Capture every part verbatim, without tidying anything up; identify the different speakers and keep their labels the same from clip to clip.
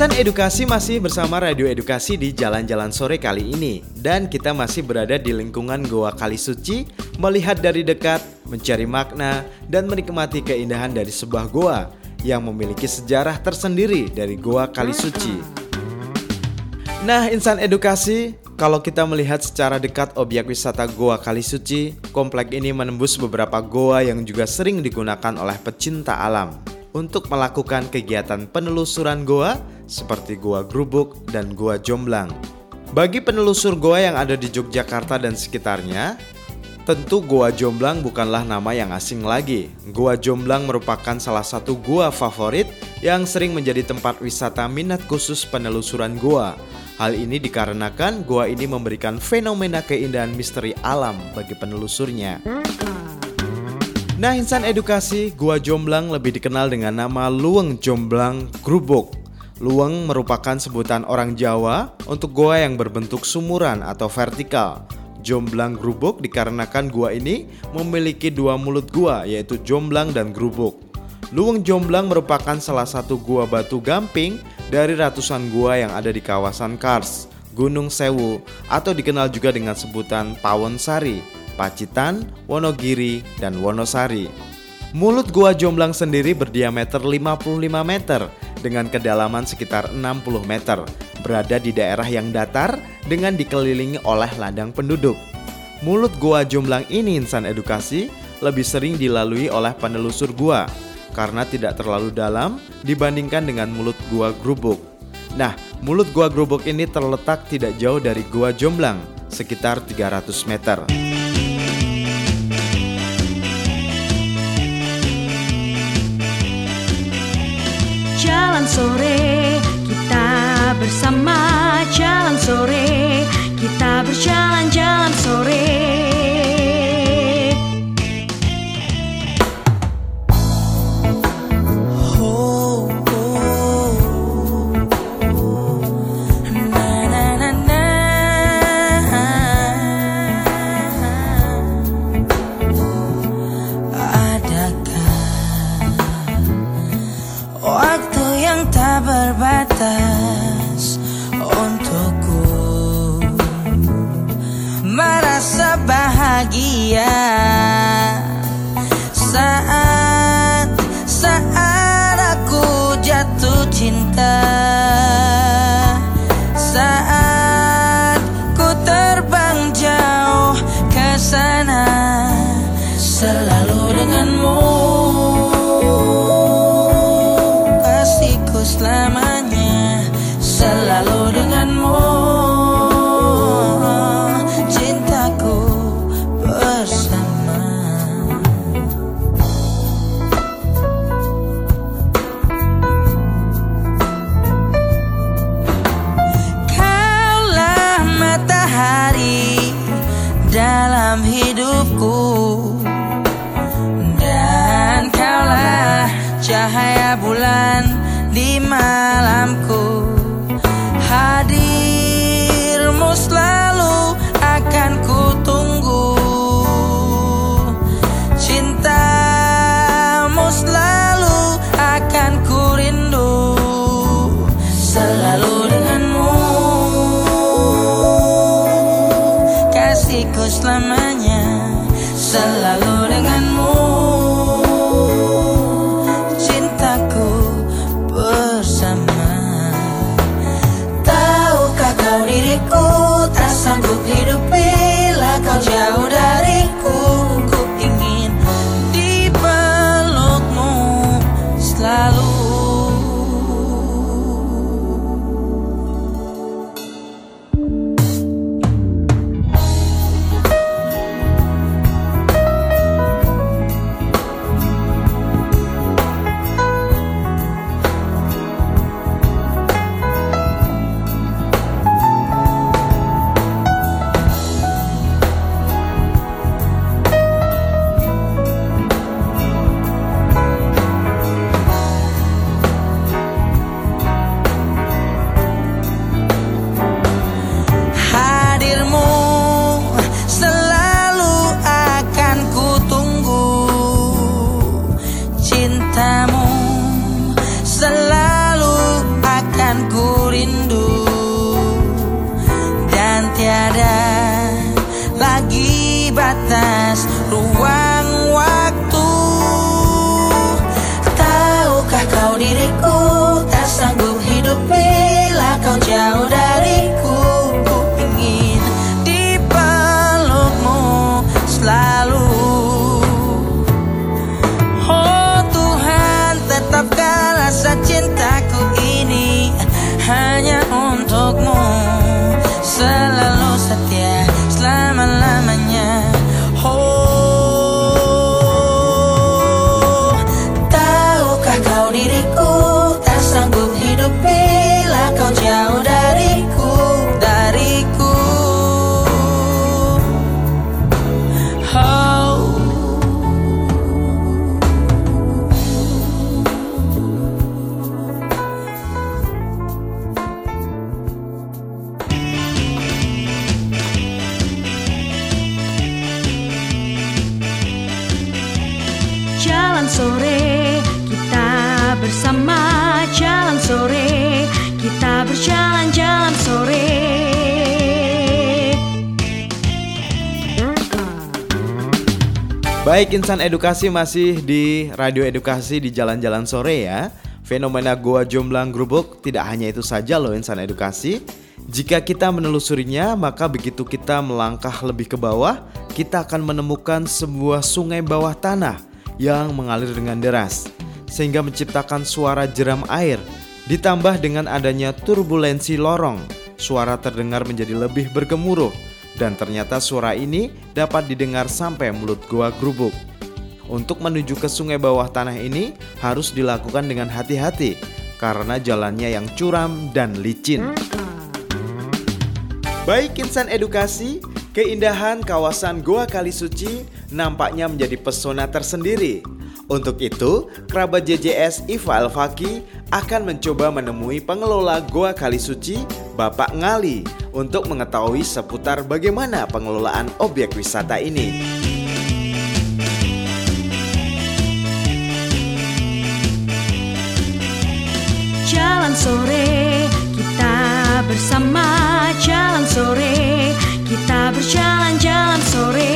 Speaker 1: Insan Edukasi masih bersama Radio Edukasi di Jalan-Jalan Sore kali ini. Dan kita masih berada di lingkungan Goa Kalisuci, melihat dari dekat, mencari makna, dan menikmati keindahan dari sebuah goa yang memiliki sejarah tersendiri dari Goa Kalisuci. Nah, Insan Edukasi, kalau kita melihat secara dekat objek wisata Goa Kalisuci, komplek ini menembus beberapa goa yang juga sering digunakan oleh pecinta alam untuk melakukan kegiatan penelusuran goa seperti Goa Grubuk dan Goa Jomblang. Bagi penelusur goa yang ada di Yogyakarta dan sekitarnya, tentu Goa Jomblang bukanlah nama yang asing lagi. Goa Jomblang merupakan salah satu goa favorit yang sering menjadi tempat wisata minat khusus penelusuran goa. Hal ini dikarenakan goa ini memberikan fenomena keindahan misteri alam bagi penelusurnya. Nah, Insan Edukasi, Goa Jomblang lebih dikenal dengan nama Luweng Jomblang Grubuk. Luweng merupakan sebutan orang Jawa untuk goa yang berbentuk sumuran atau vertikal. Jomblang Grubuk dikarenakan goa ini memiliki dua mulut goa, yaitu Jomblang dan Grubuk. Luweng Jomblang merupakan salah satu goa batu gamping dari ratusan goa yang ada di kawasan Kars, Gunung Sewu, atau dikenal juga dengan sebutan Pawonsari, Pacitan, Wonogiri, dan Wonosari. Mulut Goa Jomblang sendiri berdiameter lima puluh lima meter dengan kedalaman sekitar enam puluh meter, berada di daerah yang datar dengan dikelilingi oleh ladang penduduk. Mulut Goa Jomblang ini, Insan Edukasi, lebih sering dilalui oleh penelusur gua karena tidak terlalu dalam dibandingkan dengan mulut Goa Grubuk. Nah, mulut Goa Grubuk ini terletak tidak jauh dari Goa Jomblang, sekitar tiga ratus meter.
Speaker 2: Jalan sore, kita bersama. Jalan sore, kita berjalan jalan sore.
Speaker 3: Berbatas untukku merasa bahagia saat saat aku jatuh cinta, saat ku terbang jauh ke sana, selalu denganmu. Selamanya selalu denganmu, cintaku bersama. Kaulah matahari dalam hidupku, dan kaulah cahaya bulan di malamku. Hadirmu selalu akan ku tunggu, cintamu selalu akan ku rindu, selalu denganmu, kasihku selamanya, selalu denganmu, tak sanggup hidup bila kau jauh dariku. Ku ingin dipelukmu selalu.
Speaker 2: jalan sore, kita bersama jalan sore, kita berjalan-jalan sore.
Speaker 1: Baik, Insan Edukasi masih di Radio Edukasi di Jalan-Jalan Sore ya. Fenomena Goa Jomblang Grubuk tidak hanya itu saja loh Insan Edukasi. Jika kita menelusurinya, maka begitu kita melangkah lebih ke bawah, kita akan menemukan sebuah sungai bawah tanah yang mengalir dengan deras, sehingga menciptakan suara jeram air. Ditambah dengan adanya turbulensi lorong, suara terdengar menjadi lebih bergemuruh. Dan ternyata suara ini dapat didengar sampai mulut Goa Grubuk. Untuk menuju ke sungai bawah tanah ini harus dilakukan dengan hati-hati karena jalannya yang curam dan licin. Baik Insan Edukasi, keindahan kawasan Goa Kalisuci nampaknya menjadi pesona tersendiri. Untuk itu, kerabat J J S Iva Elfaki akan mencoba menemui pengelola Goa Kalisuci, Bapak Ngali, untuk mengetahui seputar bagaimana pengelolaan objek wisata ini.
Speaker 2: Jalan sore, kita bersama jalan sore, kita berjalan-jalan sore.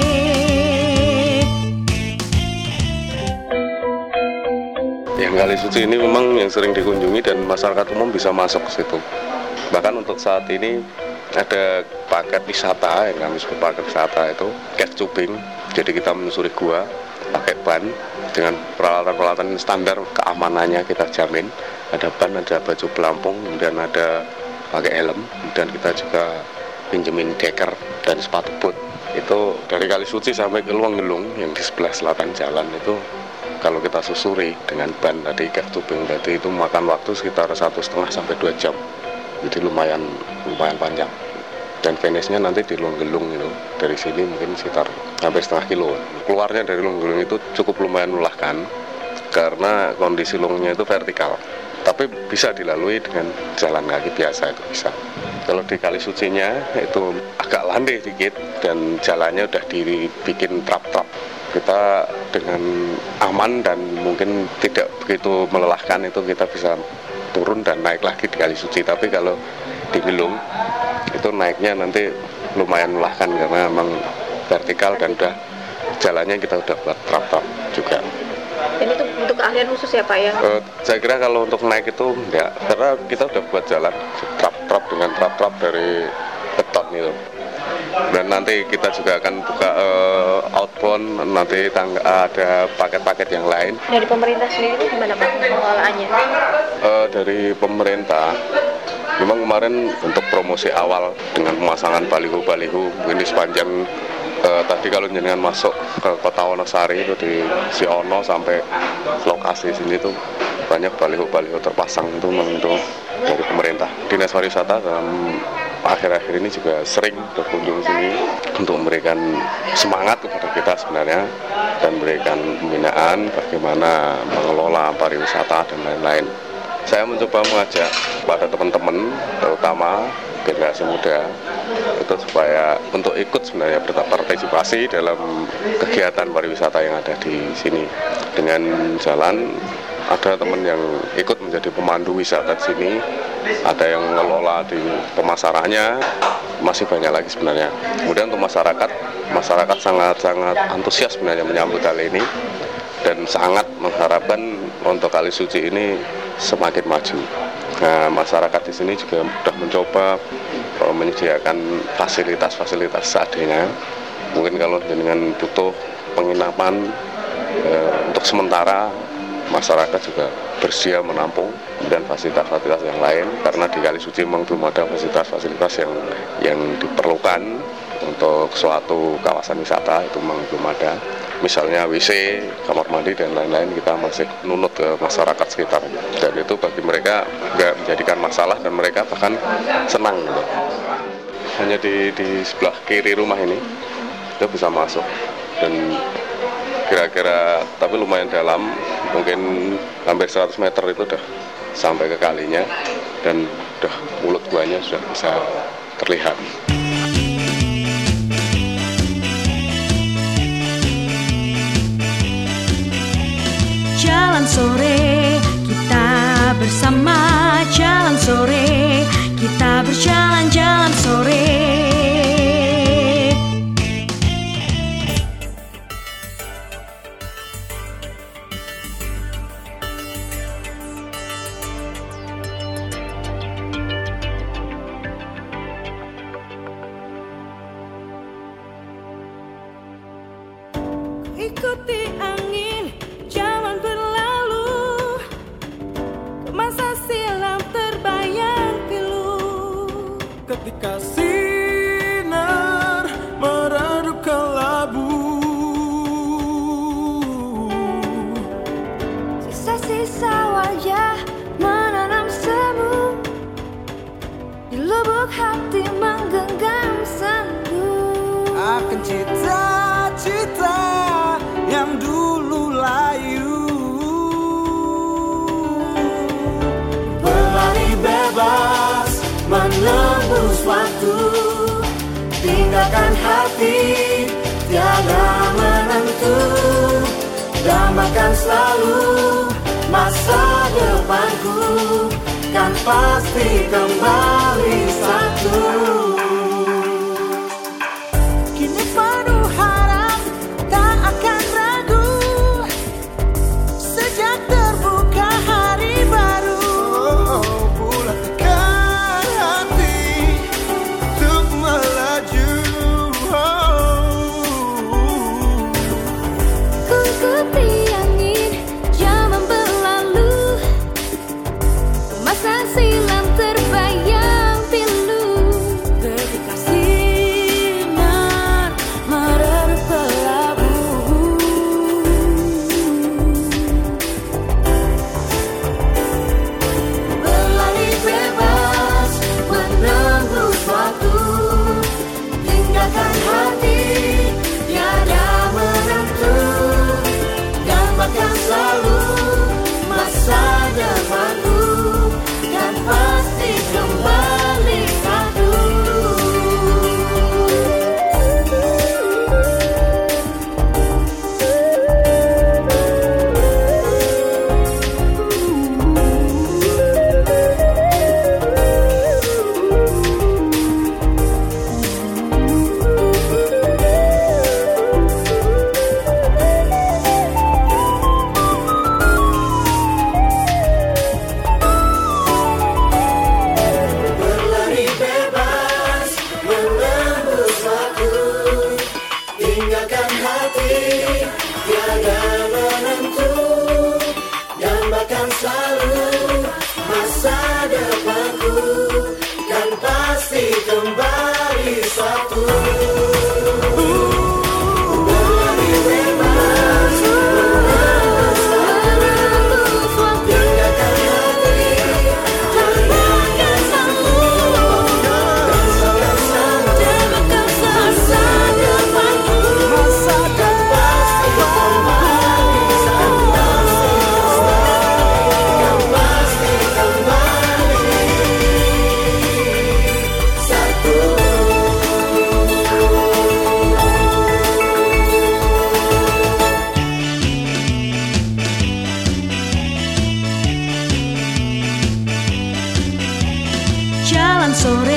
Speaker 4: Yang Kalisuci ini memang yang sering dikunjungi dan masyarakat umum bisa masuk ke situ. Bahkan untuk saat ini ada paket wisata yang kami sebut paket wisata itu cave tubing. Jadi kita menyusuri gua pakai ban dengan peralatan-peralatan standar, keamanannya kita jamin. Ada ban, ada baju pelampung, dan ada pakai helm, dan kita juga pinjemin deker dan sepatu boot. Itu dari Kalisuci sampai ke Luang-Gelung yang di sebelah selatan jalan itu kalau kita susuri dengan ban tadi cave tubing berarti itu makan waktu sekitar satu setengah sampai dua jam. Jadi lumayan lumayan panjang. Dan finish-nya nanti di Luang-Gelung itu. Dari sini mungkin sekitar hampir setengah kilo. Keluarnya dari Luang-Gelung itu cukup lumayan melelahkan karena kondisi lungnya itu vertikal. Tapi bisa dilalui dengan jalan kaki biasa itu bisa. Kalau di Kalisucinya itu agak landai dikit dan jalannya udah dibikin trap-trap. Kita dengan aman dan mungkin tidak begitu melelahkan itu kita bisa turun dan naik lagi di Kalisuci. Tapi kalau di Gelung itu naiknya nanti lumayan melelahkan karena memang vertikal dan udah jalannya kita udah buat trap-trap juga.
Speaker 5: Dan itu untuk keahlian khusus ya Pak ya?
Speaker 4: Uh, saya kira kalau untuk naik itu enggak, karena kita udah buat jalan trap-trap dengan trap-trap dari beton itu. Dan nanti kita juga akan buka uh, outbound, nanti tangga, ada paket-paket yang lain.
Speaker 5: Dari pemerintah sendiri itu gimana Pak pengelolaannya?
Speaker 4: Uh, dari pemerintah, memang kemarin untuk promosi awal dengan pemasangan baliho-baliho mungkin di sepanjang uh, tadi kalau jenengan masuk ke kota Wonosari itu di Siono sampai lokasi sini tuh banyak baliho-baliho terpasang itu memang itu dari pemerintah. Dinas Pariwisata dalam akhir-akhir ini juga sering berkunjung sini untuk memberikan semangat kepada kita sebenarnya dan memberikan pembinaan bagaimana mengelola pariwisata dan lain-lain. Saya mencoba mengajak pada teman-teman terutama generasi muda itu supaya untuk ikut sebenarnya berpartisipasi dalam kegiatan pariwisata yang ada di sini. Dengan jalan ada teman yang ikut menjadi pemandu wisata di sini, ada yang mengelola di pemasarannya, masih banyak lagi sebenarnya. Kemudian untuk masyarakat, masyarakat sangat-sangat antusias sebenarnya menyambut hal ini dan sangat mengharapkan untuk Kalisuci ini semakin maju. Nah, masyarakat di sini juga sudah mencoba uh, menyediakan fasilitas-fasilitas seadanya. Mungkin kalau dengan butuh penginapan uh, untuk sementara, masyarakat juga bersedia menampung dan fasilitas-fasilitas yang lain karena di Kalisuci memang belum ada fasilitas-fasilitas yang yang diperlukan untuk suatu kawasan wisata, itu memang belum ada. Misalnya W C, kamar mandi dan lain-lain kita masih nunut ke masyarakat sekitar dan itu bagi mereka nggak menjadikan masalah dan mereka bahkan senang gitu. Hanya di, di sebelah kiri rumah ini itu bisa masuk dan kira-kira tapi lumayan dalam, mungkin hampir seratus meter itu udah sampai ke kalinya dan udah mulut guanya sudah bisa terlihat.
Speaker 2: jalan sore, kita bersama jalan sore, kita berjalan-jalan sore.
Speaker 6: Ikuti angin, jangan berlalu, ke masa silam terbayang pilu.
Speaker 3: Ketika sinar meredup kelabu,
Speaker 6: sisa-sisa wajah menanam semu, di lubuk hati menggenggam sendu.
Speaker 3: akan cita-cita yang dulu layu, berlari bebas menembus waktu, tinggalkan hati tiada menentu, dambakan selalu masa depanku, kan pasti kembali satu. Kini penuh harap tak akan ragu, sejak terbuka hari baru. Oh, bulatkan hati untuk melaju.
Speaker 6: Ku ikuti angin, zaman berlalu, masa silam terbayang pilu. Ketika sinar meredup kelabu, berlari bebas menembus waktu, tinggalkan hati tiada menentu, dambakan selalu masa depanku, kan pasti kembali satu. Berlari bebas menembus waktu, tinggalkan hati tiada menentu, dambakan selalu masa depanku, kan pasti kembali satu. Berlari bebas menembus waktu, tinggalkan hati dambakan selalu masa depanku, masa depan pasti kembali satu.
Speaker 2: Jalan sore,